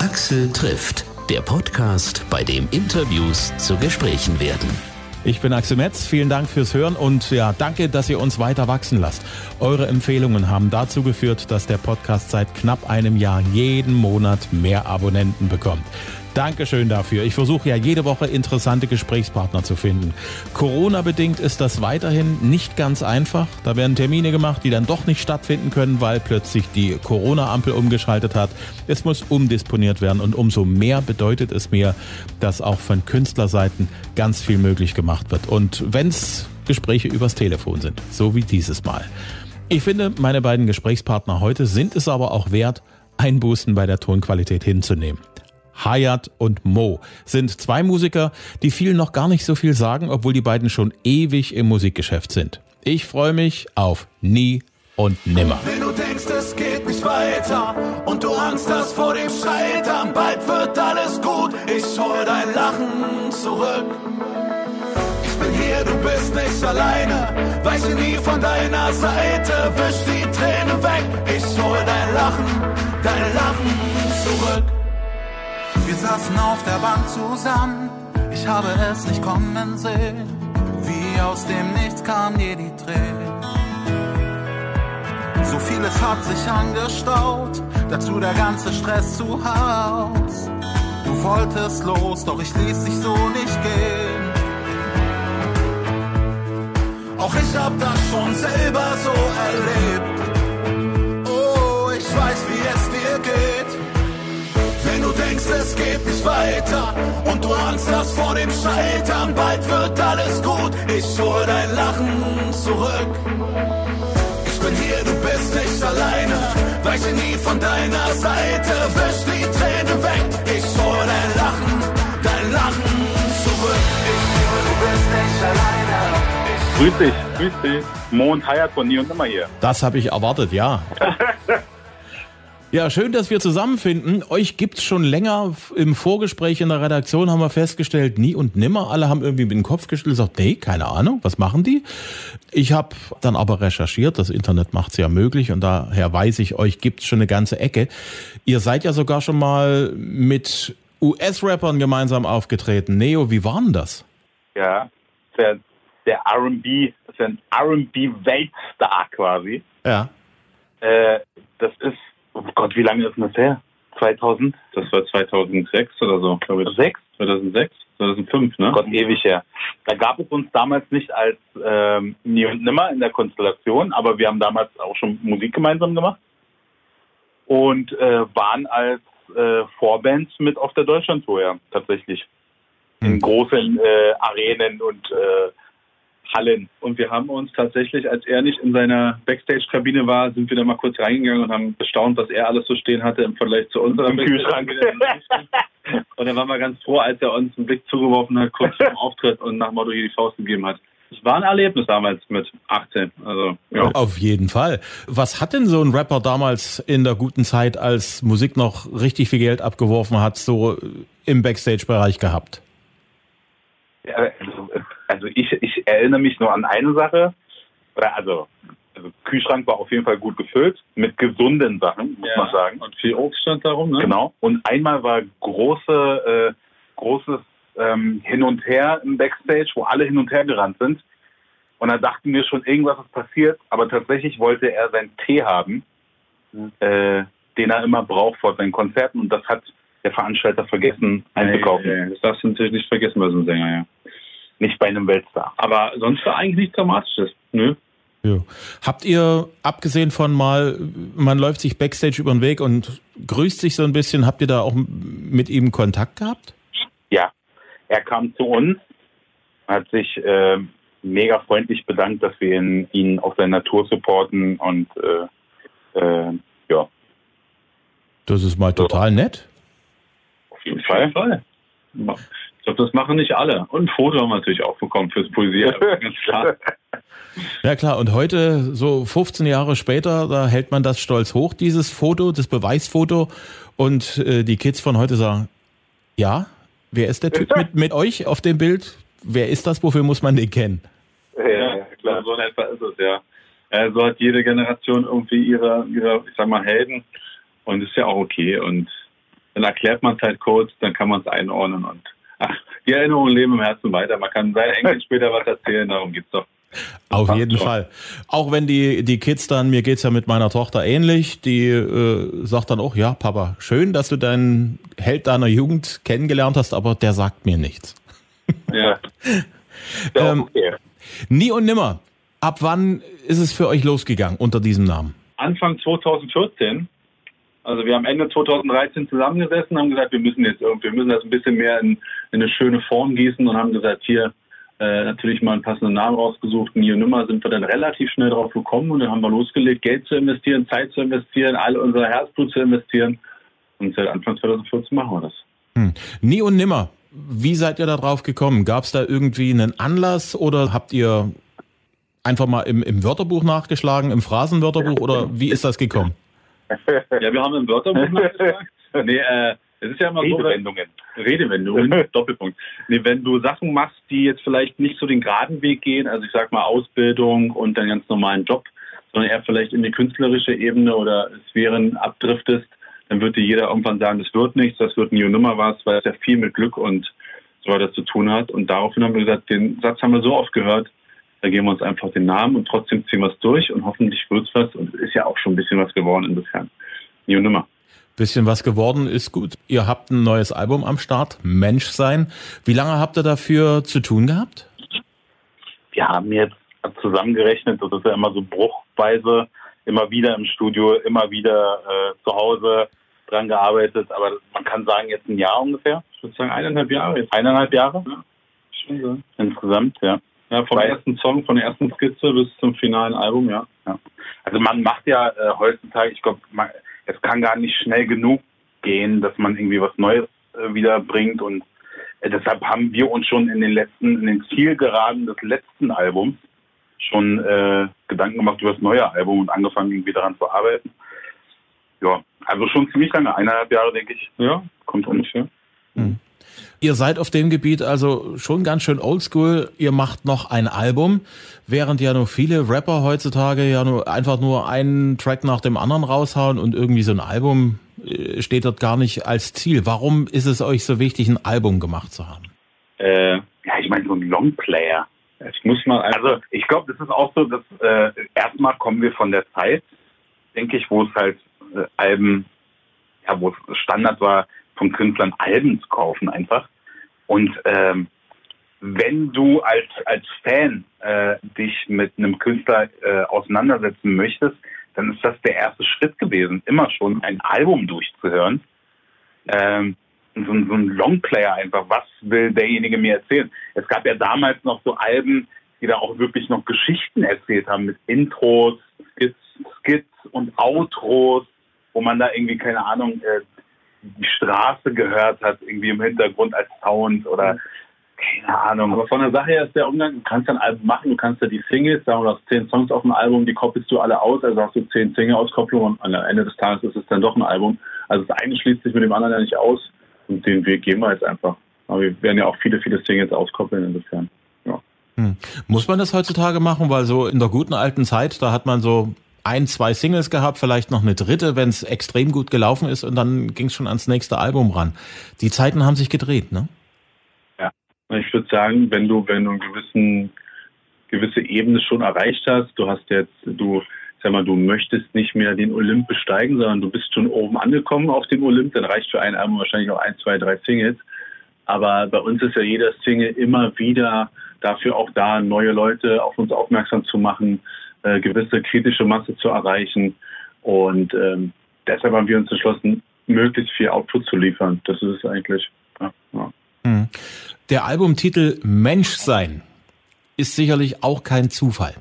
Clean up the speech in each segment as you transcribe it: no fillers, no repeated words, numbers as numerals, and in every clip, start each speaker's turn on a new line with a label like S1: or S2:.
S1: Axel trifft, der Podcast, bei dem Interviews zu Gesprächen werden.
S2: Ich bin Axel Metz, vielen Dank fürs Hören und ja, danke, dass ihr uns weiter wachsen lasst. Eure Empfehlungen haben dazu geführt, dass der Podcast seit knapp einem Jahr jeden Monat mehr Abonnenten bekommt. Dankeschön dafür. Ich versuche ja jede Woche interessante Gesprächspartner zu finden. Corona-bedingt ist das weiterhin nicht ganz einfach. Da werden Termine gemacht, die dann doch nicht stattfinden können, weil plötzlich die Corona-Ampel umgeschaltet hat. Es muss umdisponiert werden und umso mehr bedeutet es mir, dass auch von Künstlerseiten ganz viel möglich gemacht wird. Und wenn es Gespräche übers Telefon sind, so wie dieses Mal. Ich finde, meine beiden Gesprächspartner heute sind es aber auch wert, Einbußen bei der Tonqualität hinzunehmen. Hayat und Mo sind zwei Musiker, die vielen noch gar nicht so viel sagen, obwohl die beiden schon ewig im Musikgeschäft sind. Ich freue mich auf Nie und Nimmer.
S3: Wenn du denkst, es geht nicht weiter und du Angst hast vor dem Scheitern, bald wird alles gut, ich hol dein Lachen zurück. Ich bin hier, du bist nicht alleine, weiche nie von deiner Seite, wisch die Tränen weg, ich hol dein Lachen zurück. Wir saßen auf der Bank zusammen, ich habe es nicht kommen sehen. Wie aus dem Nichts kam dir die Tränen. So vieles hat sich angestaut, dazu der ganze Stress zu Haus. Du wolltest los, doch ich ließ dich so nicht gehen. Auch ich hab das schon selber so erlebt. Oh, ich weiß, wie es dir geht. Wenn du denkst, es geht nicht weiter und du Angst hast vor dem Scheitern, bald wird alles gut, ich hol dein Lachen zurück. Ich bin hier, du bist nicht alleine, weiche nie von deiner Seite, wisch die Tränen weg, ich hol dein Lachen zurück. Ich hol, du bist nicht alleine.
S4: Grüß dich. Mo und Hayat von Nie und Nimmer hier.
S2: Das habe ich erwartet, ja. Ja, schön, dass wir zusammenfinden. Euch gibt's schon länger. Im Vorgespräch in der Redaktion haben wir festgestellt, Nie und Nimmer. Alle haben irgendwie mit dem Kopf geschüttelt und gesagt, nee, keine Ahnung, was machen die? Ich habe dann aber recherchiert, das Internet macht's ja möglich und daher weiß ich, euch gibt's schon eine ganze Ecke. Ihr seid ja sogar schon mal mit US-Rappern gemeinsam aufgetreten. Neo, wie war denn das?
S4: Ja, der R&B, das ist ein R&B-Weltstar quasi.
S2: Ja.
S4: Das ist, oh Gott, wie lange ist denn das her? 2000? Das war 2006 oder so, glaube ich. 2006? 2005, ne? Gott, ewig her. Da gab es uns damals nicht als Nie und Nimmer in der Konstellation, aber wir haben damals auch schon Musik gemeinsam gemacht und waren als Vorbands mit auf der Deutschlandtour, ja, tatsächlich. In großen Arenen und Hallen. Und wir haben uns tatsächlich, als er nicht in seiner Backstage-Kabine war, sind wir da mal kurz reingegangen und haben bestaunt, was er alles so stehen hatte im Vergleich zu unserem Kühlschrank. Und dann waren wir ganz froh, als er uns einen Blick zugeworfen hat, kurz vor dem Auftritt und nach dem Motto hier die Faust gegeben hat. Es war ein Erlebnis damals mit 18. Also, ja.
S2: Auf jeden Fall. Was hat denn so ein Rapper damals in der guten Zeit, als Musik noch richtig viel Geld abgeworfen hat, so im Backstage-Bereich gehabt?
S4: Ja, also ich erinnere mich nur an eine Sache. Also Kühlschrank war auf jeden Fall gut gefüllt mit gesunden Sachen, muss man sagen. Und viel Obst stand darum, ne? Genau. Und einmal war großes Hin und Her im Backstage, wo alle hin und her gerannt sind. Und da dachten wir schon, irgendwas ist passiert. Aber tatsächlich wollte er seinen Tee haben, den er immer braucht vor seinen Konzerten. Und das hat der Veranstalter vergessen einzukaufen. Das darfst du natürlich nicht vergessen bei so einem Sänger, ja. Nicht bei einem Weltstar. Aber sonst war eigentlich nichts Dramatisches. Nö.
S2: Ja. Habt ihr, abgesehen von mal, man läuft sich Backstage über den Weg und grüßt sich so ein bisschen, habt ihr da auch mit ihm Kontakt gehabt?
S4: Ja, er kam zu uns, hat sich mega freundlich bedankt, dass wir ihn auf seiner Tour supporten und ja.
S2: Das ist mal total nett.
S4: Auf jeden Fall. Ich glaube, das machen nicht alle. Und ein Foto haben wir natürlich auch bekommen fürs Poesieren, ganz klar.
S2: Ja klar, und heute, so 15 Jahre später, da hält man das stolz hoch, dieses Foto, das Beweisfoto. Und die Kids von heute sagen, ja, wer ist der Typ mit euch auf dem Bild? Wer ist das? Wofür muss man den kennen?
S4: Ja, klar, so in etwa ist es, ja. So hat jede Generation irgendwie ihre, ich sag mal, Helden. Und ist ja auch okay. Und dann erklärt man es halt kurz, dann kann man es einordnen und die Erinnerungen leben im Herzen weiter. Man kann seinen Enkeln später was erzählen, darum geht's doch.
S2: Auf jeden Fall. Auch wenn die Kids dann, mir geht's ja mit meiner Tochter ähnlich, die sagt dann auch, ja Papa, schön, dass du deinen Held deiner Jugend kennengelernt hast, aber der sagt mir nichts.
S4: Ja. Okay.
S2: Nie und nimmer. Ab wann ist es für euch losgegangen unter diesem Namen?
S4: Anfang 2014. Also wir haben Ende 2013 zusammengesessen, haben gesagt, wir müssen das ein bisschen mehr in eine schöne Form gießen und haben gesagt, hier natürlich mal einen passenden Namen rausgesucht. Nie und nimmer sind wir dann relativ schnell drauf gekommen und dann haben wir losgelegt, Geld zu investieren, Zeit zu investieren, all unser Herzblut zu investieren und seit Anfang 2014 machen wir das.
S2: Nie und nimmer. Wie seid ihr da drauf gekommen? Gab es da irgendwie einen Anlass oder habt ihr einfach mal im Wörterbuch nachgeschlagen, im Phrasenwörterbuch oder wie ist das gekommen?
S4: Ja, wir haben im Wörterbuch nachgeschlagen. Nee, es ist ja immer Redewendungen, Doppelpunkt. Nee, wenn du Sachen machst, die jetzt vielleicht nicht so den geraden Weg gehen, also ich sag mal Ausbildung und einen ganz normalen Job, sondern eher vielleicht in die künstlerische Ebene oder Sphären abdriftest, dann wird dir jeder irgendwann sagen, das wird nichts, das wird nie und nimmer was, weil es ja viel mit Glück und so weiter zu tun hat. Und daraufhin haben wir gesagt, den Satz haben wir so oft gehört, da geben wir uns einfach den Namen und trotzdem ziehen wir es durch und hoffentlich wird es was. Und es ist ja auch schon ein bisschen was geworden insofern. Nie und nimmer.
S2: Bisschen was geworden ist gut. Ihr habt ein neues Album am Start, Menschsein. Wie lange habt ihr dafür zu tun gehabt?
S4: Wir haben jetzt zusammengerechnet, das ist ja immer so bruchweise, immer wieder im Studio, immer wieder zu Hause dran gearbeitet. Aber man kann sagen, jetzt ein Jahr ungefähr. Ich würde sagen 1,5 Jahre. Jetzt 1,5 Jahre? Ja, schon so. Insgesamt, ja. Ja, vom ersten Song, von der ersten Skizze bis zum finalen Album, ja. Also man macht ja heutzutage, ich glaube, es kann gar nicht schnell genug gehen, dass man irgendwie was Neues wieder bringt und deshalb haben wir uns schon in den Zielgeraden des letzten Albums schon Gedanken gemacht über das neue Album und angefangen irgendwie daran zu arbeiten. Ja, also schon ziemlich lange, 1,5 Jahre, denke ich. Ja, kommt ungefähr.
S2: Ihr seid auf dem Gebiet also schon ganz schön oldschool. Ihr macht noch ein Album, während ja nur viele Rapper heutzutage ja nur einfach nur einen Track nach dem anderen raushauen und irgendwie so ein Album steht dort gar nicht als Ziel. Warum ist es euch so wichtig, ein Album gemacht zu haben?
S4: Ja, ich meine so ein Longplayer. Ich glaube, das ist auch so, dass erstmal kommen wir von der Zeit, denke ich, wo es halt Alben, ja, wo es Standard war, von Künstlern Alben zu kaufen einfach. Und wenn du als Fan dich mit einem Künstler auseinandersetzen möchtest, dann ist das der erste Schritt gewesen, immer schon ein Album durchzuhören. So ein Longplayer einfach, was will derjenige mir erzählen? Es gab ja damals noch so Alben, die da auch wirklich noch Geschichten erzählt haben mit Intros, Skits und Outros, wo man da irgendwie, keine Ahnung, die Straße gehört hat, irgendwie im Hintergrund als Sound oder keine Ahnung. Aber von der Sache her ist der Umgang, du kannst ein Album machen, du kannst ja die Singles, sagen wir, du hast 10 Songs auf dem Album, die koppelst du alle aus, also hast du 10 Single-Auskopplungen und am Ende des Tages ist es dann doch ein Album. Also das eine schließt sich mit dem anderen ja nicht aus und den Weg gehen wir jetzt einfach. Aber wir werden ja auch viele Singles auskoppeln insofern. Ja.
S2: Muss man das heutzutage machen, weil so in der guten alten Zeit, da hat man so 1, 2 Singles gehabt, vielleicht noch eine dritte, wenn es extrem gut gelaufen ist und dann ging es schon ans nächste Album ran. Die Zeiten haben sich gedreht, ne?
S4: Ja, ich würde sagen, wenn du eine gewisse Ebene schon erreicht hast, du möchtest nicht mehr den Olymp besteigen, sondern du bist schon oben angekommen auf dem Olymp, dann reicht für ein Album wahrscheinlich auch 1, 2, 3 Singles. Aber bei uns ist ja jeder Single immer wieder dafür auch da, neue Leute auf uns aufmerksam zu machen, gewisse kritische Masse zu erreichen. Und deshalb haben wir uns entschlossen, möglichst viel Output zu liefern. Das ist es eigentlich. Ja.
S2: Der Albumtitel Menschsein ist sicherlich auch kein Zufall.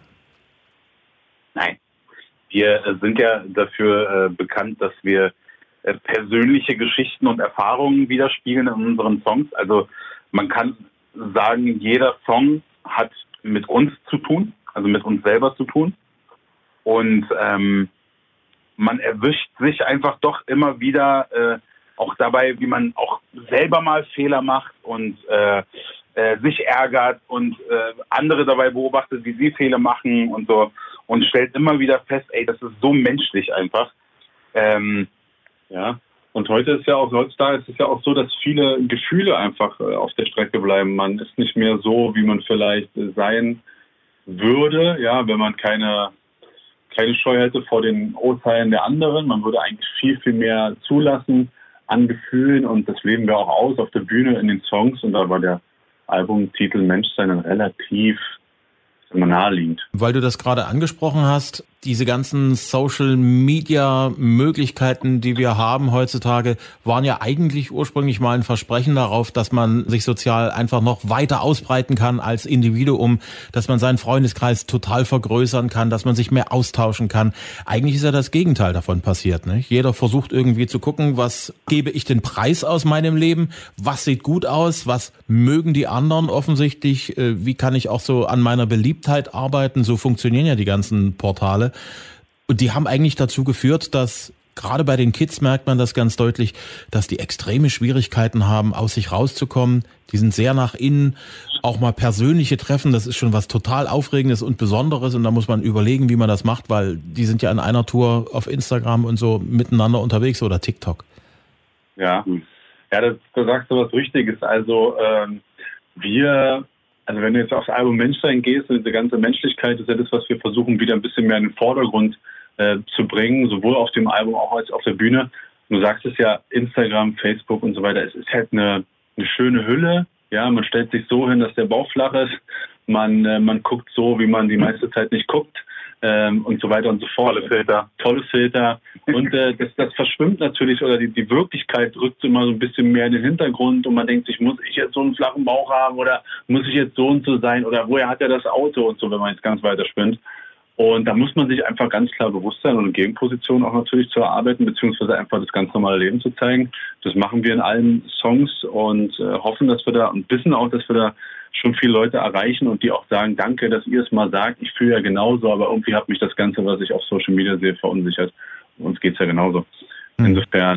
S4: Nein. Wir sind ja dafür bekannt, dass wir persönliche Geschichten und Erfahrungen widerspiegeln in unseren Songs. Also man kann sagen, jeder Song hat mit uns zu tun, also mit uns selber zu tun. Und man erwischt sich einfach doch immer wieder auch dabei, wie man auch selber mal Fehler macht und sich ärgert und andere dabei beobachtet, wie sie Fehler machen und so. Und stellt immer wieder fest, ey, das ist so menschlich einfach. Ja. Und heutzutage ist es ja auch so, dass viele Gefühle einfach auf der Strecke bleiben. Man ist nicht mehr so, wie man vielleicht sein würde, ja, wenn man keine Scheu hätte vor den Urteilen der anderen. Man würde eigentlich viel, viel mehr zulassen an Gefühlen und das leben wir auch aus auf der Bühne in den Songs. Und da war der Albumtitel Menschsein dann relativ naheliegend.
S2: Weil du das gerade angesprochen hast, diese ganzen Social-Media-Möglichkeiten, die wir haben heutzutage, waren ja eigentlich ursprünglich mal ein Versprechen darauf, dass man sich sozial einfach noch weiter ausbreiten kann als Individuum, dass man seinen Freundeskreis total vergrößern kann, dass man sich mehr austauschen kann. Eigentlich ist ja das Gegenteil davon passiert, nicht? Jeder versucht irgendwie zu gucken, was gebe ich den Preis aus meinem Leben, was sieht gut aus, was mögen die anderen offensichtlich, wie kann ich auch so an meiner Beliebtheit arbeiten, so funktionieren ja die ganzen Portale. Und die haben eigentlich dazu geführt, dass gerade bei den Kids merkt man das ganz deutlich, dass die extreme Schwierigkeiten haben, aus sich rauszukommen. Die sind sehr nach innen, auch mal persönliche Treffen, das ist schon was total Aufregendes und Besonderes und da muss man überlegen, wie man das macht, weil die sind ja in einer Tour auf Instagram und so miteinander unterwegs oder TikTok.
S4: Ja, da sagst du was Richtiges. Also wenn du jetzt aufs Album Menschsein gehst und diese ganze Menschlichkeit, ist ja das, was wir versuchen, wieder ein bisschen mehr in den Vordergrund zu bringen, sowohl auf dem Album auch als auf der Bühne. Du sagst es ja, Instagram, Facebook und so weiter, es ist halt eine schöne Hülle. Ja, man stellt sich so hin, dass der Bauch flach ist. Man guckt so, wie man die meiste Zeit nicht guckt. Und so weiter und so fort. Tolle Filter. Und das verschwimmt natürlich, oder die Wirklichkeit rückt immer so ein bisschen mehr in den Hintergrund und man denkt sich, muss ich jetzt so einen flachen Bauch haben oder muss ich jetzt so und so sein oder woher hat er das Auto und so, wenn man jetzt ganz weiter spinnt. Und da muss man sich einfach ganz klar bewusst sein und eine Gegenposition auch natürlich zu erarbeiten, beziehungsweise einfach das ganz normale Leben zu zeigen. Das machen wir in allen Songs und hoffen, dass wir da und wissen auch, dass wir da schon viele Leute erreichen und die auch sagen, danke, dass ihr es mal sagt. Ich fühle ja genauso, aber irgendwie hat mich das Ganze, was ich auf Social Media sehe, verunsichert. Uns geht's ja genauso. Insofern,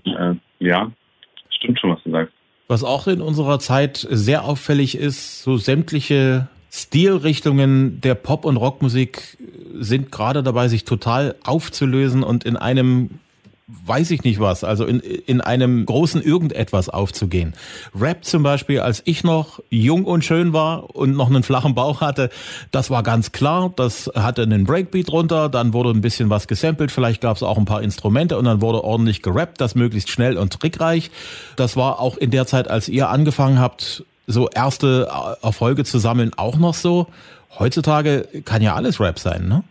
S4: stimmt schon, was du sagst.
S2: Was auch in unserer Zeit sehr auffällig ist, so sämtliche Stilrichtungen der Pop- und Rockmusik sind gerade dabei, sich total aufzulösen und in einem, weiß ich nicht was, also in einem großen Irgendetwas aufzugehen. Rap zum Beispiel, als ich noch jung und schön war und noch einen flachen Bauch hatte, das war ganz klar, das hatte einen Breakbeat runter, dann wurde ein bisschen was gesampelt, vielleicht gab es auch ein paar Instrumente und dann wurde ordentlich gerappt, das möglichst schnell und trickreich. Das war auch in der Zeit, als ihr angefangen habt, so erste Erfolge zu sammeln, auch noch so. Heutzutage kann ja alles Rap sein, ne?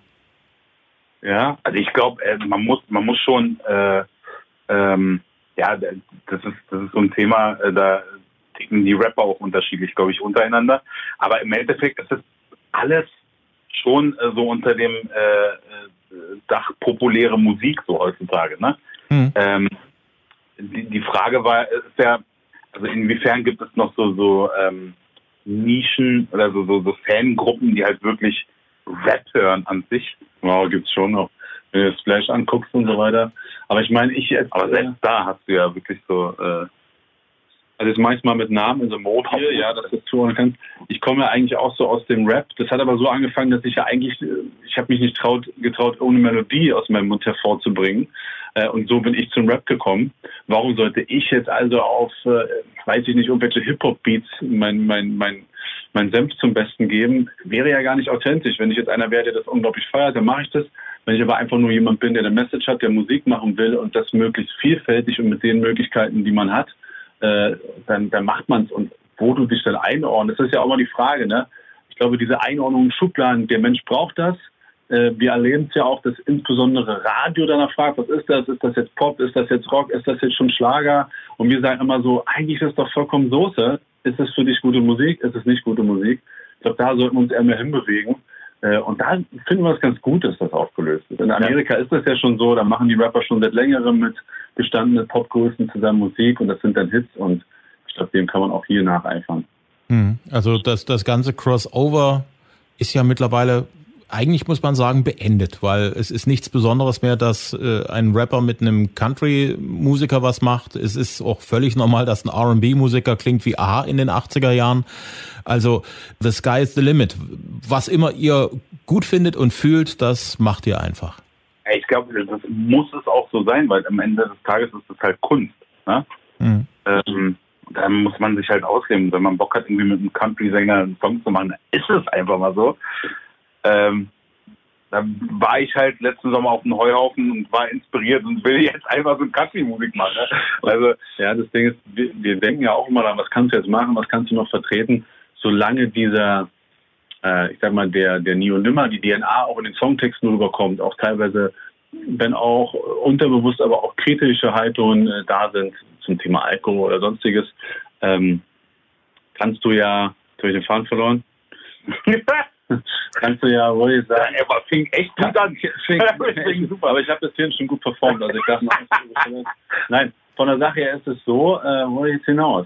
S4: Ja, also ich glaube, man muss schon, das ist so ein Thema, da ticken die Rapper auch unterschiedlich, glaube ich, untereinander. Aber im Endeffekt ist das alles schon so unter dem Dach populäre Musik so heutzutage, ne? Die Frage ist ja, also inwiefern gibt es noch so Nischen oder so Fangruppen, die halt wirklich Rap hören an sich? Wow, gibt's schon noch. Wenn du das Flash anguckst und so weiter. Aber ich meine, aber selbst da hast du ja wirklich so, also das manchmal mit Namen in so Mobile, ja, dass du das zuhören kannst. Ich komme ja eigentlich auch so aus dem Rap. Das hat aber so angefangen, dass ich habe mich nicht getraut, ohne Melodie aus meinem Mund hervorzubringen. Und so bin ich zum Rap gekommen. Warum sollte ich jetzt also auf, weiß ich nicht, irgendwelche Hip-Hop-Beats mein Senf zum Besten geben? Wäre ja gar nicht authentisch. Wenn ich jetzt einer wäre, der das unglaublich feiert, dann mache ich das. Wenn ich aber einfach nur jemand bin, der eine Message hat, der Musik machen will und das möglichst vielfältig und mit den Möglichkeiten, die man hat, dann macht man es. Und wo du dich dann einordnest, das ist ja auch mal die Frage, ne? Ich glaube, diese Einordnung in Schubladen, der Mensch braucht das. Wir erleben es ja auch, dass insbesondere Radio danach fragt, was ist das? Ist das jetzt Pop? Ist das jetzt Rock? Ist das jetzt schon Schlager? Und wir sagen immer so, eigentlich ist das doch vollkommen Soße. Ist es für dich gute Musik? Ist es nicht gute Musik? Ich glaube, da sollten wir uns eher mehr hinbewegen. Und da finden wir es ganz gut, dass das aufgelöst ist. In Amerika ist das ja schon so, da machen die Rapper schon seit längerem mit gestandenen Popgrößen zusammen Musik und das sind dann Hits und ich glaube, dem kann man auch hier nacheifern.
S2: Also das ganze Crossover ist ja mittlerweile, eigentlich muss man sagen, beendet, weil es ist nichts Besonderes mehr, dass ein Rapper mit einem Country-Musiker was macht. Es ist auch völlig normal, dass ein R&B-Musiker klingt wie A in den 80er Jahren. Also the sky is the limit. Was immer ihr gut findet und fühlt, das macht ihr einfach.
S4: Ich glaube, das muss es auch so sein, weil am Ende des Tages ist es halt Kunst. Ne? Da muss man sich halt ausleben. Wenn man Bock hat, irgendwie mit einem Country-Sänger einen Song zu machen, ist es einfach mal so. Da war ich halt letzten Sommer auf dem Heuhaufen und war inspiriert und will jetzt einfach so Country-Musik machen. Ne? Also, ja, das Ding ist, wir denken ja auch immer daran, was kannst du jetzt machen, was kannst du noch vertreten, solange dieser, ich sag mal, der Nie und Nimmer, die DNA auch in den Songtexten rüberkommt, auch teilweise, wenn auch unterbewusst, aber auch kritische Haltungen da sind zum Thema Alkohol oder sonstiges, kannst du ja, jetzt habe ich den Faden verloren, kannst du ja wohl sagen, er fing echt gut an. Fing super, aber ich habe das hier schon gut performt. Also ich dachte, nein, von der Sache her ist es so, wo ich jetzt hinaus?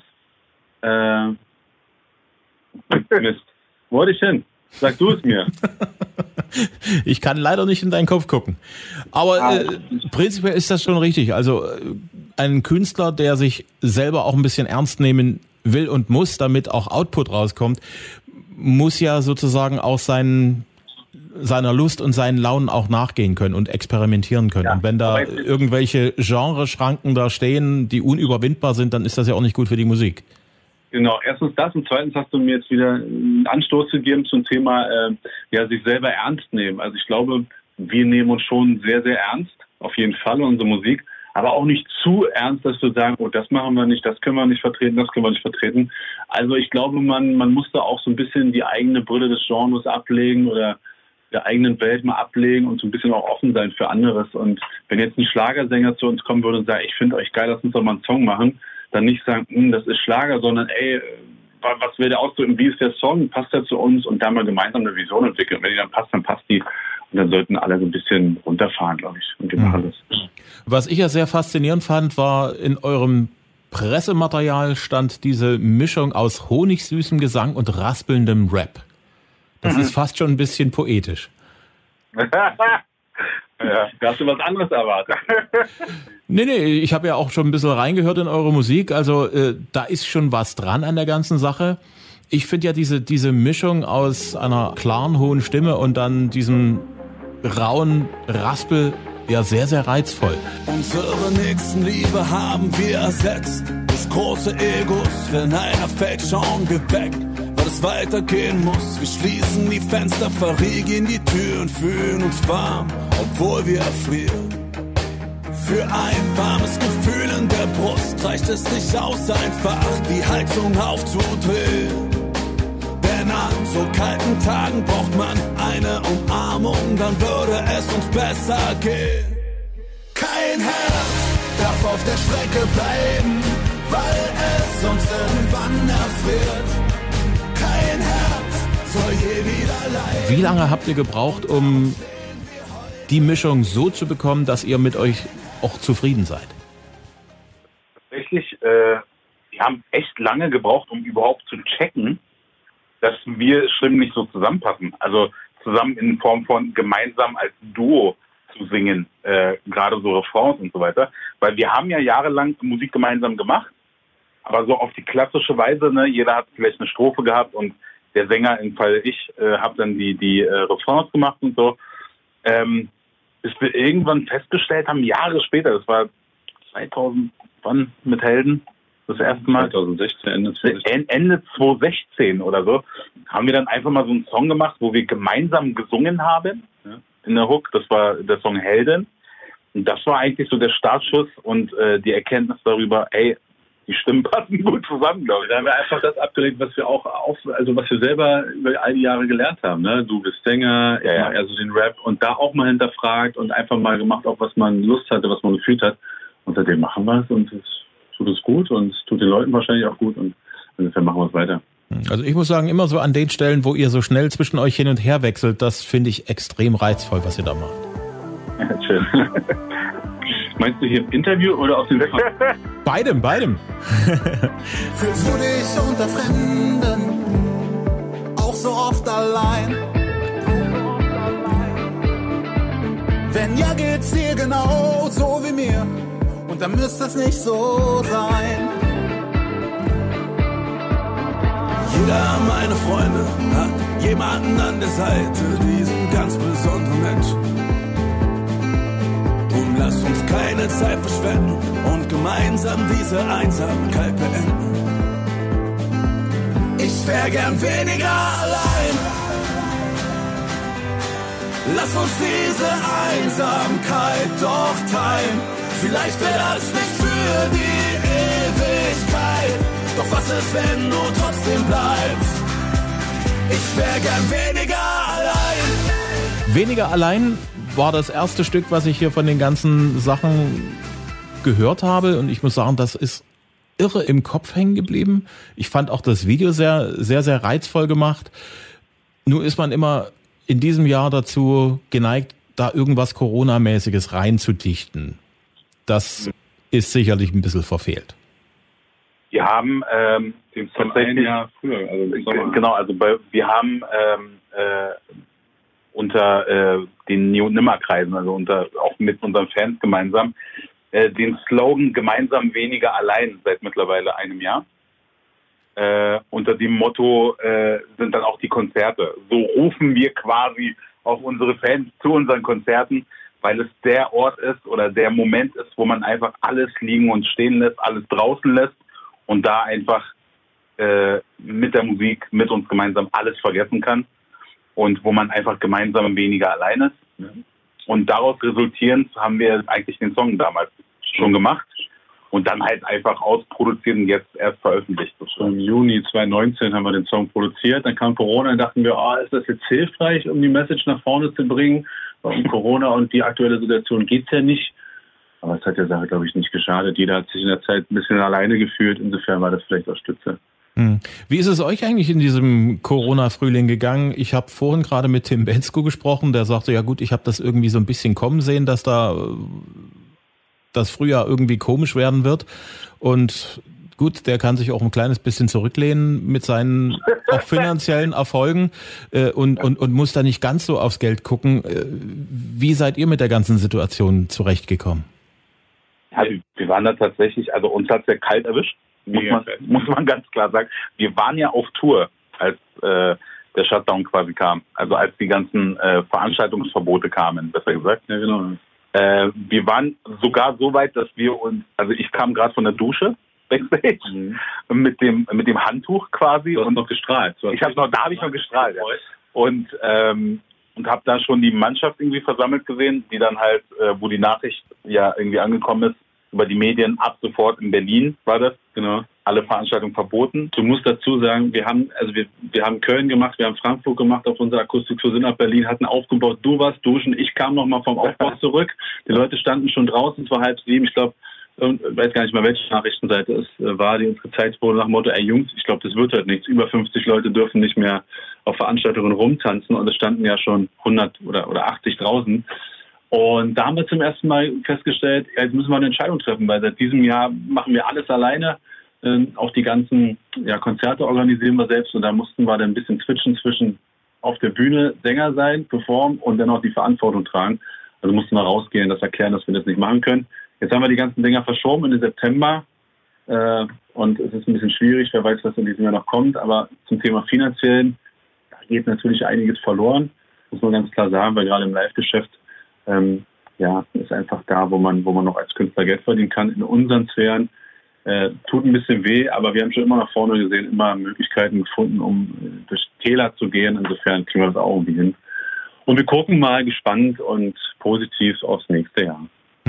S4: Mist. Wo wollte ich hin? Sag du es mir.
S2: Ich kann leider nicht in deinen Kopf gucken. Aber prinzipiell ist das schon richtig. Also ein Künstler, der sich selber auch ein bisschen ernst nehmen will und muss, damit auch Output rauskommt, muss ja sozusagen auch seiner Lust und seinen Launen auch nachgehen können und experimentieren können. Ja, und wenn da irgendwelche Genreschranken da stehen, die unüberwindbar sind, dann ist das ja auch nicht gut für die Musik.
S4: Genau, erstens das und zweitens hast du mir jetzt wieder einen Anstoß gegeben zum Thema sich selber ernst nehmen. Also ich glaube, wir nehmen uns schon sehr, sehr ernst, auf jeden Fall, unsere Musik, aber auch nicht zu ernst, dass wir sagen, oh, das machen wir nicht, das können wir nicht vertreten, das können wir nicht vertreten. Also ich glaube, man muss da auch so ein bisschen die eigene Brille des Genres ablegen oder der eigenen Welt mal ablegen und so ein bisschen auch offen sein für anderes. Und wenn jetzt ein Schlagersänger zu uns kommen würde und sagt, ich finde euch geil, lass uns doch mal einen Song machen, dann nicht sagen, das ist Schlager, sondern ey, was will der ausdrücken, wie ist der Song, passt der zu uns und da mal gemeinsam eine Vision entwickeln. Wenn die dann passt die. Und dann sollten alle so ein bisschen runterfahren, glaube ich. Und wir machen das.
S2: Was ich ja sehr faszinierend fand, war in eurem Pressematerial stand diese Mischung aus honigsüßem Gesang und raspelndem Rap. Das ist fast schon ein bisschen poetisch.
S4: Ja, hast du was anderes erwartet?
S2: Nee, ich habe ja auch schon ein bisschen reingehört in eure Musik. Also da ist schon was dran an der ganzen Sache. Ich finde ja diese Mischung aus einer klaren, hohen Stimme und dann diesem rauen Raspel ja sehr, sehr reizvoll.
S3: Unsere Nächstenliebe haben wir ersetzt. Das große Egos, wenn einer fällt, schauen wir weg, weil es weitergehen muss. Wir schließen die Fenster, verriegeln die Tür und fühlen uns warm, obwohl wir erfrieren. Für ein warmes Gefühl in der Brust reicht es nicht aus, einfach die Heizung aufzudrehen. Denn an so kalten Tagen braucht man eine Umarmung, dann würde es uns besser gehen. Kein Herz darf auf der Strecke bleiben, weil es sonst irgendwann erfriert. Kein Herz soll je wieder leiden.
S2: Wie lange habt ihr gebraucht, um die Mischung so zu bekommen, dass ihr mit euch auch zufrieden seid?
S4: Tatsächlich, wir haben echt lange gebraucht, um überhaupt zu checken, dass wir stimmlich so zusammenpassen. Also zusammen in Form von gemeinsam als Duo zu singen, gerade so Refrains und so weiter. Weil wir haben ja jahrelang Musik gemeinsam gemacht, aber so auf die klassische Weise, ne? Jeder hat vielleicht eine Strophe gehabt und der Sänger, im Fall ich, habe dann die Refrains gemacht und so. Bis wir irgendwann festgestellt haben, Jahre später, das war 2000, wann mit Helden? Das erste Mal 2016, Ende 2016 oder so, haben wir dann einfach mal so einen Song gemacht, wo wir gemeinsam gesungen haben, ja, in der Hook. Das war der Song Helden. Und das war eigentlich so der Startschuss und die Erkenntnis darüber, ey, die Stimmen passen gut zusammen, glaube ich. Da haben wir einfach das abgelegt, was wir auch was wir selber über all die Jahre gelernt haben. Ne? Du bist Sänger, also den Rap und da auch mal hinterfragt und einfach mal gemacht, auch was man Lust hatte, was man gefühlt hat. Und seitdem machen wir es und es tut es gut und es tut den Leuten wahrscheinlich auch gut und insofern machen wir es weiter.
S2: Also ich muss sagen, immer so an den Stellen, wo ihr so schnell zwischen euch hin und her wechselt, das finde ich extrem reizvoll, was ihr da macht.
S4: Ja, schön. Meinst du hier im Interview oder aus dem Wecker?
S2: Beidem.
S3: Fühlst du dich unter Fremden auch so oft allein? Wenn ja, geht's dir genau so wie mir und dann müsste es nicht so sein. Jeder meiner Freunde hat jemanden an der Seite, diesen ganz besonderen Menschen. Und lass uns keine Zeit verschwenden und gemeinsam diese Einsamkeit beenden. Ich wär gern weniger allein. Lass uns diese Einsamkeit doch teilen. Vielleicht wär das nicht für die Ewigkeit. Doch was ist, wenn du trotzdem bleibst? Ich wär gern weniger allein.
S2: Weniger allein war das erste Stück, was ich hier von den ganzen Sachen gehört habe. Und ich muss sagen, das ist irre im Kopf hängen geblieben. Ich fand auch das Video sehr, sehr, sehr reizvoll gemacht. Nur ist man immer in diesem Jahr dazu geneigt, da irgendwas Corona-mäßiges reinzudichten. Das ist sicherlich ein bisschen verfehlt.
S4: Wir haben den Song ein Jahr früher, also im Sommer. Genau, also wir haben unter den Neo-Nimmer-Kreisen, also auch mit unseren Fans gemeinsam, den Slogan "Gemeinsam weniger allein" seit mittlerweile einem Jahr. Unter dem Motto sind dann auch die Konzerte. So rufen wir quasi auch unsere Fans zu unseren Konzerten, weil es der Ort ist oder der Moment ist, wo man einfach alles liegen und stehen lässt, alles draußen lässt und da einfach mit der Musik, mit uns gemeinsam alles vergessen kann und wo man einfach gemeinsam weniger allein ist. Und daraus resultierend haben wir eigentlich den Song damals schon gemacht und dann halt einfach ausproduziert und jetzt erst veröffentlicht.
S5: Im Juni 2019 haben wir den Song produziert, dann kam Corona und dachten wir, ist das jetzt hilfreich, um die Message nach vorne zu bringen? Um Corona und die aktuelle Situation geht's ja nicht. Aber es hat der Sache, glaube ich, nicht geschadet. Jeder hat sich in der Zeit ein bisschen alleine gefühlt. Insofern war das vielleicht auch Stütze.
S2: Wie ist es euch eigentlich in diesem Corona-Frühling gegangen? Ich habe vorhin gerade mit Tim Bendzko gesprochen, der sagte, ja gut, ich habe das irgendwie so ein bisschen kommen sehen, dass da das Frühjahr irgendwie komisch werden wird. Und gut, der kann sich auch ein kleines bisschen zurücklehnen mit seinen auch finanziellen Erfolgen und muss da nicht ganz so aufs Geld gucken. Wie seid ihr mit der ganzen Situation zurechtgekommen?
S4: Ja, wir waren da tatsächlich, also uns hat's ja kalt erwischt, muss man ganz klar sagen. Wir waren ja auf Tour, als der Shutdown quasi kam. Also als die ganzen Veranstaltungsverbote kamen, besser gesagt.
S5: Ja, genau.
S4: Wir waren sogar so weit, dass wir uns, also ich kam gerade von der Dusche, Backstage, mit dem Handtuch quasi.
S5: Du hast noch gestrahlt.
S4: Da habe ich noch gestrahlt. Ja. Und habe da schon die Mannschaft irgendwie versammelt gesehen, die dann halt, wo die Nachricht ja irgendwie angekommen ist, über die Medien, ab sofort in Berlin war das.
S5: Genau.
S4: Alle Veranstaltungen verboten.
S5: Du musst dazu sagen, wir haben Köln gemacht, wir haben Frankfurt gemacht auf unserer Akustiktour, sind nach Berlin, hatten aufgebaut, du warst duschen, ich kam nochmal vom Aufbau zurück. Die Leute standen schon draußen, es war 6:30, ich glaube, ich weiß gar nicht mal, welche Nachrichtenseite es war, die uns gezeigt wurde nach dem Motto, Jungs, ich glaube, das wird halt nichts. Über 50 Leute dürfen nicht mehr auf Veranstaltungen rumtanzen und es standen ja schon 100 oder 80 draußen. Und da haben wir zum ersten Mal festgestellt, jetzt müssen wir eine Entscheidung treffen, weil seit diesem Jahr machen wir alles alleine. Auch die ganzen Konzerte organisieren wir selbst und da mussten wir dann ein bisschen switchen zwischen auf der Bühne Sänger sein, performen und dann auch die Verantwortung tragen. Also mussten wir rausgehen, das erklären, dass wir das nicht machen können. Jetzt haben wir die ganzen Dinger verschoben in den September und es ist ein bisschen schwierig, wer weiß, was in diesem Jahr noch kommt, aber zum Thema Finanziellen, da geht natürlich einiges verloren, muss man ganz klar sagen, weil gerade im Live-Geschäft ist einfach da, wo man noch als Künstler Geld verdienen kann. In unseren Sphären tut ein bisschen weh, aber wir haben schon immer nach vorne gesehen, immer Möglichkeiten gefunden, um durch Täler zu gehen. Insofern kriegen wir das auch irgendwie hin. Und wir gucken mal gespannt und positiv aufs nächste Jahr.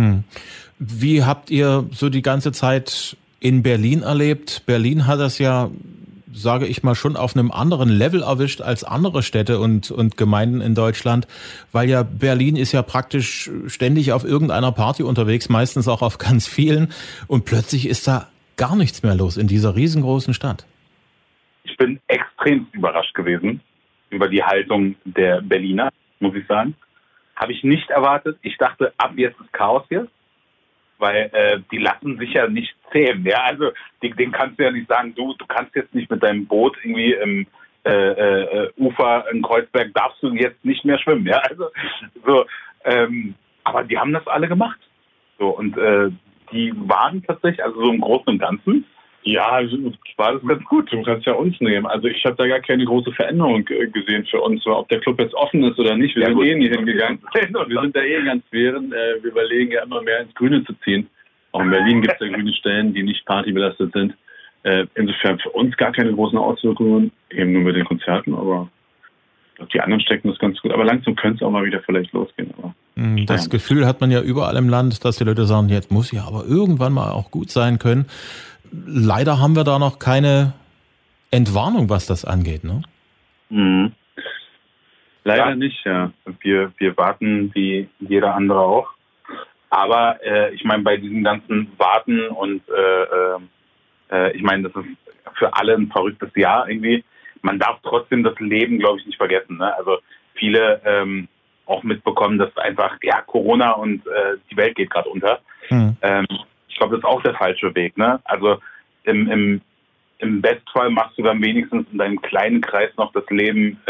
S2: Wie habt ihr so die ganze Zeit in Berlin erlebt? Berlin hat das ja, sage ich mal, schon auf einem anderen Level erwischt als andere Städte und Gemeinden in Deutschland, weil ja Berlin ist ja praktisch ständig auf irgendeiner Party unterwegs, meistens auch auf ganz vielen und plötzlich ist da gar nichts mehr los in dieser riesengroßen Stadt.
S4: Ich bin extrem überrascht gewesen über die Haltung der Berliner, muss ich sagen. Habe ich nicht erwartet. Ich dachte, ab jetzt ist Chaos hier. Weil die lassen sich ja nicht zähmen. Ja? Also den kannst du ja nicht sagen, du kannst jetzt nicht mit deinem Boot irgendwie im Ufer in Kreuzberg, darfst du jetzt nicht mehr schwimmen. Ja? Also so, aber die haben das alle gemacht. So, und die waren tatsächlich, also so im Großen und Ganzen,
S5: Ja, also war das ganz gut. Du kannst ja uns nehmen. Also ich habe da gar keine große Veränderung gesehen für uns, ob der Club jetzt offen ist oder nicht. Wir sind nie hingegangen. Und wir sind da ganz während. Wir überlegen ja immer mehr ins Grüne zu ziehen. Auch in Berlin gibt es ja grüne Stellen, die nicht partybelastet sind. Insofern für uns gar keine großen Auswirkungen, eben nur mit den Konzerten, aber die anderen stecken das ganz gut. Aber langsam könnte es auch mal wieder vielleicht losgehen. Aber
S2: das Gefühl hat man ja überall im Land, dass die Leute sagen, jetzt muss ja aber irgendwann mal auch gut sein können. Leider haben wir da noch keine Entwarnung, was das angeht, ne?
S4: Mhm. Leider nicht, ja. Wir warten wie jeder andere auch. Aber ich meine, bei diesem ganzen Warten und ich meine, das ist für alle ein verrücktes Jahr irgendwie. Man darf trotzdem das Leben, glaube ich, nicht vergessen. Ne? Also viele auch mitbekommen, dass einfach Corona und die Welt geht gerade unter. Ich glaube, das ist auch der falsche Weg. Ne? Also im Bestfall machst du dann wenigstens in deinem kleinen Kreis noch das Leben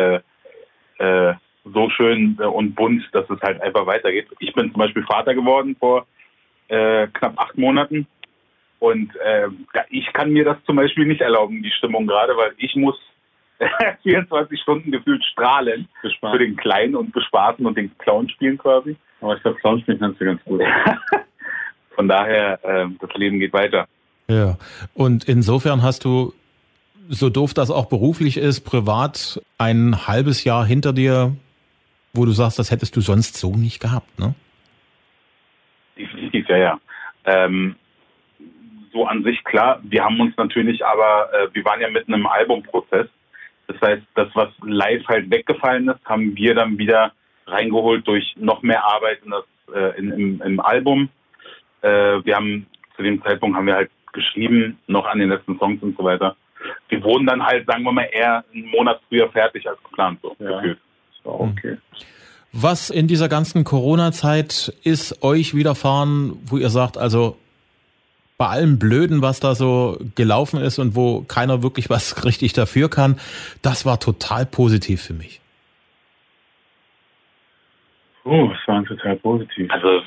S4: so schön und bunt, dass es halt einfach weitergeht. Ich bin zum Beispiel Vater geworden vor knapp 8 Monaten. Und ich kann mir das zum Beispiel nicht erlauben, die Stimmung gerade, weil ich muss 24 Stunden gefühlt strahlen für den Kleinen und bespaßen und den Clown spielen quasi.
S5: Aber ich glaube, Clown spielen kannst du ganz gut.
S4: Von daher, das Leben geht weiter.
S2: Ja, und insofern hast du, so doof das auch beruflich ist, privat ein halbes Jahr hinter dir, wo du sagst, das hättest du sonst so nicht gehabt, ne?
S4: Definitiv, ja. So an sich klar. Wir haben uns natürlich aber, wir waren ja mitten im Albumprozess. Das heißt, das, was live halt weggefallen ist, haben wir dann wieder reingeholt durch noch mehr Arbeit im Album. Wir haben zu dem Zeitpunkt haben wir halt geschrieben, noch an den letzten Songs und so weiter. Wir wurden dann halt, sagen wir mal, eher einen Monat früher fertig als geplant, so gefühlt.
S5: So, okay.
S2: Was in dieser ganzen Corona-Zeit ist euch widerfahren, wo ihr sagt, also bei allem Blöden, was da so gelaufen ist und wo keiner wirklich was richtig dafür kann, das war total positiv für mich.
S5: Oh, das war total positiv.
S4: Also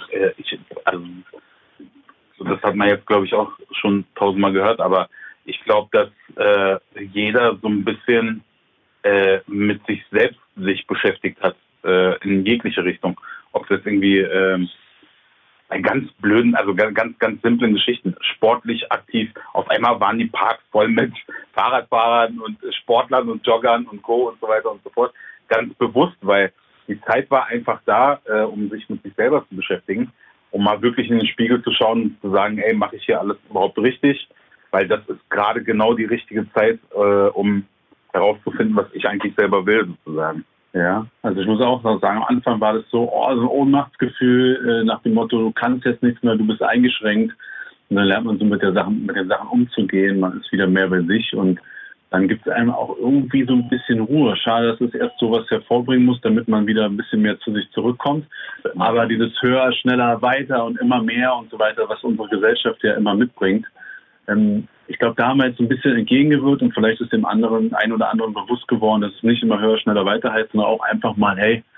S4: das hat man jetzt, glaube ich, auch schon 1000-mal gehört, aber ich glaube, dass jeder so ein bisschen mit sich selbst beschäftigt hat, in jegliche Richtung. Ob es jetzt irgendwie bei ganz blöden, also ganz, ganz simplen Geschichten, sportlich aktiv. Auf einmal waren die Parks voll mit Fahrradfahrern und Sportlern und Joggern und Co. und so weiter und so fort. Ganz bewusst, weil die Zeit war einfach da, um sich mit sich selber zu beschäftigen, um mal wirklich in den Spiegel zu schauen und zu sagen, ey, mache ich hier alles überhaupt richtig? Weil das ist gerade genau die richtige Zeit, um herauszufinden, was ich eigentlich selber will, sozusagen.
S5: Ja, also ich muss auch sagen, am Anfang war das so ein Ohnmachtsgefühl nach dem Motto, du kannst jetzt nichts mehr, du bist eingeschränkt. Und dann lernt man so mit den Sachen umzugehen, man ist wieder mehr bei sich und dann gibt es einem auch irgendwie so ein bisschen Ruhe. Schade, dass es erst sowas hervorbringen muss, damit man wieder ein bisschen mehr zu sich zurückkommt. Aber dieses höher, schneller, weiter und immer mehr und so weiter, was unsere Gesellschaft ja immer mitbringt, ich glaube, da haben wir jetzt ein bisschen entgegengewirkt und vielleicht ist dem einen oder anderen bewusst geworden, dass es nicht immer höher, schneller, weiter heißt, sondern auch einfach mal,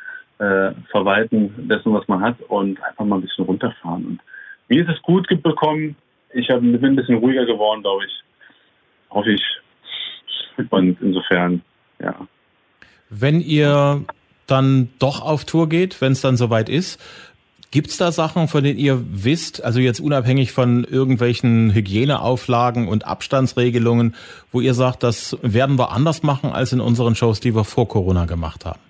S5: verwalten dessen, was man hat und einfach mal ein bisschen runterfahren. Und mir ist es gut bekommen. Ich bin ein bisschen ruhiger geworden, glaube ich. Hoffe ich. Und insofern, ja.
S2: Wenn ihr dann doch auf Tour geht, wenn es dann soweit ist, gibt's da Sachen, von denen ihr wisst, also jetzt unabhängig von irgendwelchen Hygieneauflagen und Abstandsregelungen, wo ihr sagt, das werden wir anders machen als in unseren Shows, die wir vor Corona gemacht haben?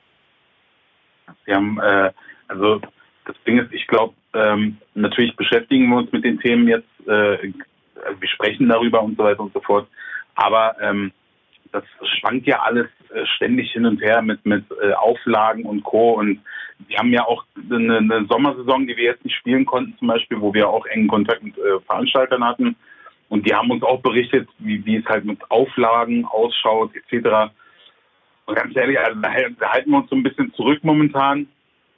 S4: Wir haben, also das Ding ist, ich glaube, natürlich beschäftigen wir uns mit den Themen jetzt, wir sprechen darüber und so weiter und so fort, aber das schwankt ja alles ständig hin und her mit Auflagen und Co. Und wir haben ja auch eine Sommersaison, die wir jetzt nicht spielen konnten, zum Beispiel, wo wir auch engen Kontakt mit Veranstaltern hatten. Und die haben uns auch berichtet, wie es halt mit Auflagen ausschaut, etc. Und ganz ehrlich, also da halten wir uns so ein bisschen zurück momentan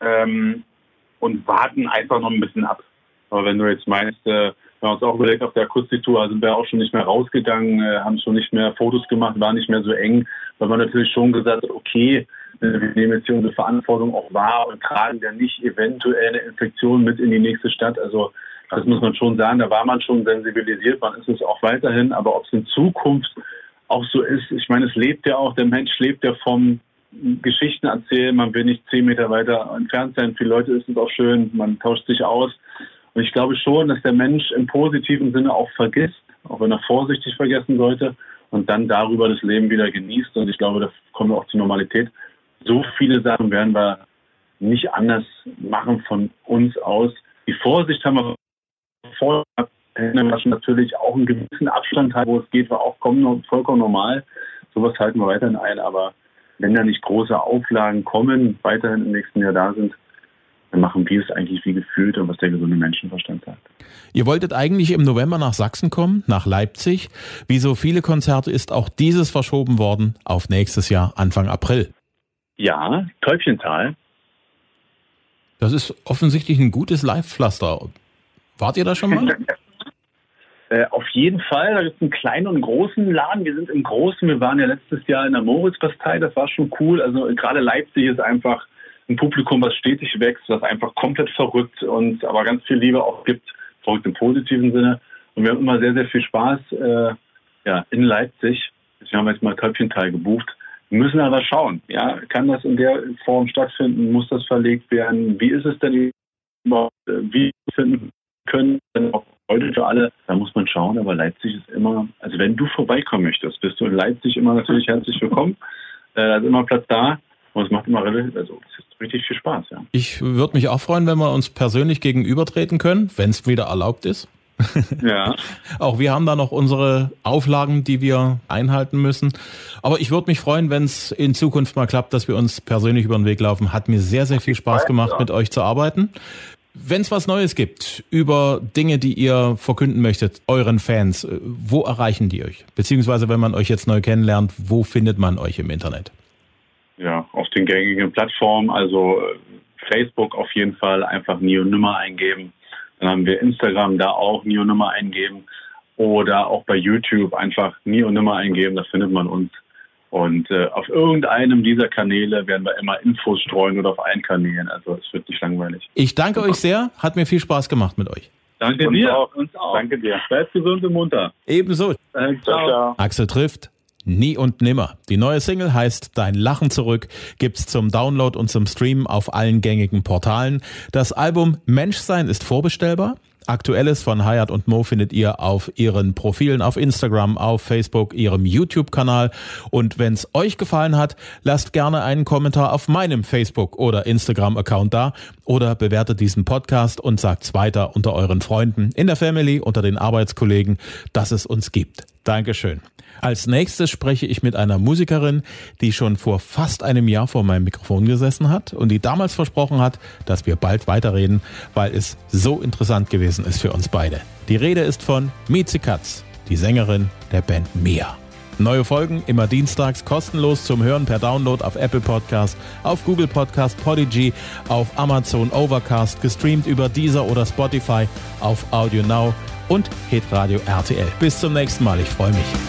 S4: und warten einfach noch ein bisschen ab.
S5: Aber wenn du jetzt meinst, wir haben uns auch überlegt, auf der Akustiktour sind wir auch schon nicht mehr rausgegangen, haben schon nicht mehr Fotos gemacht, waren nicht mehr so eng, weil man natürlich schon gesagt hat, okay, wir nehmen jetzt hier unsere Verantwortung auch wahr und tragen ja nicht eventuell eine Infektion mit in die nächste Stadt. Also Das muss man schon sagen, da war man schon sensibilisiert, man ist es auch weiterhin, aber ob es in Zukunft auch so ist, ich meine, es lebt ja auch, der Mensch lebt ja vom Geschichten erzählen, man will nicht 10 Meter weiter entfernt sein, für Leute ist es auch schön, man tauscht sich aus und ich glaube schon, dass der Mensch im positiven Sinne auch vergisst, auch wenn er vorsichtig vergessen sollte und dann darüber das Leben wieder genießt und ich glaube, da kommen wir auch zur Normalität. So viele Sachen werden wir nicht anders machen von uns aus. Die Vorsicht haben wir vorher natürlich auch einen gewissen Abstand halten, wo es geht, war auch vollkommen normal. Sowas halten wir weiterhin ein, aber wenn da nicht große Auflagen kommen, weiterhin im nächsten Jahr da sind, dann machen wir es eigentlich wie gefühlt und was der gesunde Menschenverstand sagt.
S2: Ihr wolltet eigentlich im November nach Sachsen kommen, nach Leipzig. Wie so viele Konzerte ist auch dieses verschoben worden auf nächstes Jahr, Anfang April.
S5: Ja, Täubchental.
S2: Das ist offensichtlich ein gutes Live-Pflaster. Wart ihr da schon mal?
S5: Auf jeden Fall, da gibt es einen kleinen und einen großen Laden. Wir sind im Großen, wir waren ja letztes Jahr in der Moritzbastei, das war schon cool. Also gerade Leipzig ist einfach ein Publikum, was stetig wächst, was einfach komplett verrückt und aber ganz viel Liebe auch gibt, verrückt im positiven Sinne. Und wir haben immer sehr, sehr viel Spaß in Leipzig. Deswegen haben wir jetzt mal Täubchental gebucht. Wir müssen aber schauen, ja, kann das in der Form stattfinden, muss das verlegt werden, wie ist es denn überhaupt, wie finden können, denn auch heute für alle, da muss man schauen, aber Leipzig ist immer, also wenn du vorbeikommen möchtest, bist du in Leipzig immer natürlich herzlich willkommen, da ist immer Platz da und es macht immer es ist richtig viel Spaß, ja.
S2: Ich würde mich auch freuen, wenn wir uns persönlich gegenübertreten können, wenn es wieder erlaubt ist.
S5: Ja.
S2: Auch wir haben da noch unsere Auflagen, die wir einhalten müssen. Aber ich würde mich freuen, wenn es in Zukunft mal klappt, dass wir uns persönlich über den Weg laufen. Hat mir sehr, sehr viel Spaß gemacht, mit euch zu arbeiten. Wenn es was Neues gibt über Dinge, die ihr verkünden möchtet, euren Fans, wo erreichen die euch? Beziehungsweise, wenn man euch jetzt neu kennenlernt, wo findet man euch im Internet?
S5: Ja, auf den gängigen Plattformen, also Facebook auf jeden Fall, einfach Nio Nimmer eingeben. Dann haben wir Instagram, da auch Nio Nimmer eingeben. Oder auch bei YouTube einfach Nio Nimmer eingeben, da findet man uns. Und auf irgendeinem dieser Kanäle werden wir immer Infos streuen oder auf allen Kanälen. Also es wird nicht langweilig.
S2: Ich danke euch sehr, hat mir viel Spaß gemacht mit euch.
S5: Danke dir. Uns auch. Danke dir. Bleibt gesund und munter.
S2: Ebenso.
S5: Ciao.
S2: Axel trifft Nie und Nimmer. Die neue Single heißt Dein Lachen zurück, gibt's zum Download und zum Streamen auf allen gängigen Portalen. Das Album Menschsein ist vorbestellbar. Aktuelles von Hayat und Mo findet ihr auf ihren Profilen auf Instagram, auf Facebook, ihrem YouTube-Kanal. Und wenn's euch gefallen hat, lasst gerne einen Kommentar auf meinem Facebook- oder Instagram-Account da oder bewertet diesen Podcast und sagt's weiter unter euren Freunden, in der Family, unter den Arbeitskollegen, dass es uns gibt. Dankeschön. Als nächstes spreche ich mit einer Musikerin, die schon vor fast einem Jahr vor meinem Mikrofon gesessen hat und die damals versprochen hat, dass wir bald weiterreden, weil es so interessant gewesen ist für uns beide. Die Rede ist von Miezi Katz, die Sängerin der Band Mia. Neue Folgen immer dienstags kostenlos zum Hören per Download auf Apple Podcast, auf Google Podcast, Podigy, auf Amazon Overcast, gestreamt über Deezer oder Spotify, auf Audio Now und Hitradio RTL. Bis zum nächsten Mal, ich freue mich.